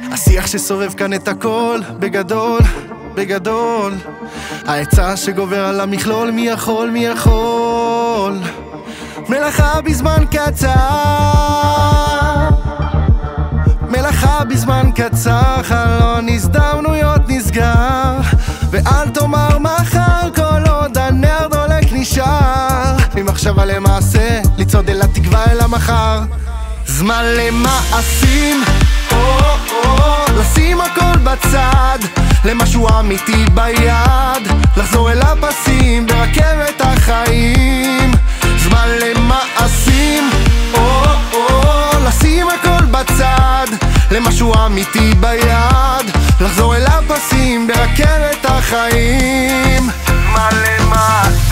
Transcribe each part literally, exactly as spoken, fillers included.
השיח ששורף כאן את הכל, בגדול, בגדול העצה שגובר על המכלול, מי יכול, מי יכול מלאכה בזמן קצר, מלאכה בזמן קצר, חלון הזדמנויות נסגר, ואל תאמר מחר כל עוד הנר דולק נשאר, ממחשבה למעשה לצעוד אל התקווה אל המחר. זמן למעשים, או, או, לשים הכל בצד, למשהו אמיתי ביד, לחזור אל הפסים ברכבת החיים. זמן למעשים, או, או, לשים הכל בצד, למשהו אמיתי ביד, לחזור אל הפסים ברכבת החיים. זמן למעשים.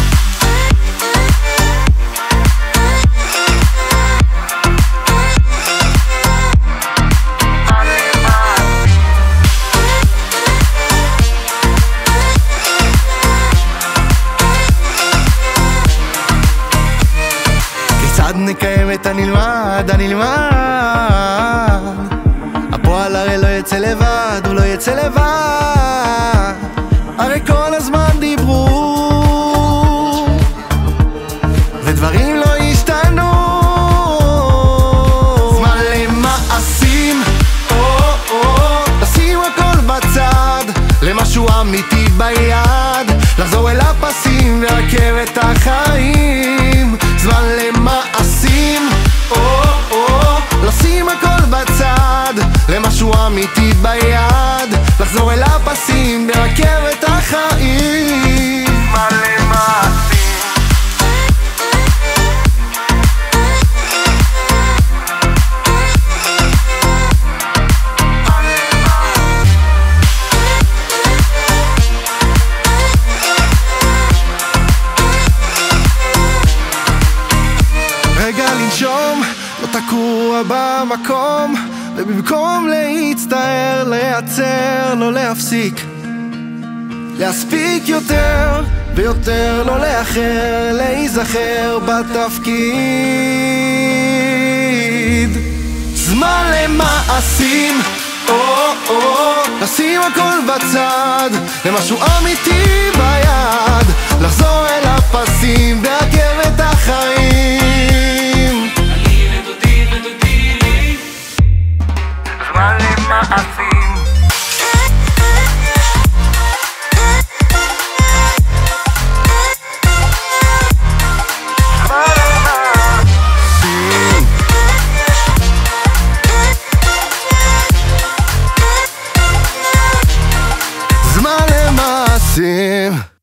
כיצד נקיים את הנלמד, הנלמד? הפועל הרי לא יצא לבד, הוא לא יצא לבד, הרי כל הזמן דיברו ודברים לא השתנו. זמן למעשים, או, או, לשים הכל בצד, למשהו אמיתי ביד, לחזור אל הפסים ורכבת החיים. זמן למעשים, או, או, לשים הכל בצד, למשהו אמיתי ביד, לחזור אל הפסים ברכבת החיים. זמן למעשים. רגע לנשום, לא תקוע במקום, ובמקום להצטער, להיעצר, לא להפסיק, להספיק יותר ויותר, לא לאחר, להיזכר בתפקיד. זמן למעשים, או, או, לשים הכל בצד, למשהו אמיתי ביד, לחזור אל הפסים ברכבת החיים. אני ודודי ודודי לי. זמן למעשים. זמן למעשים.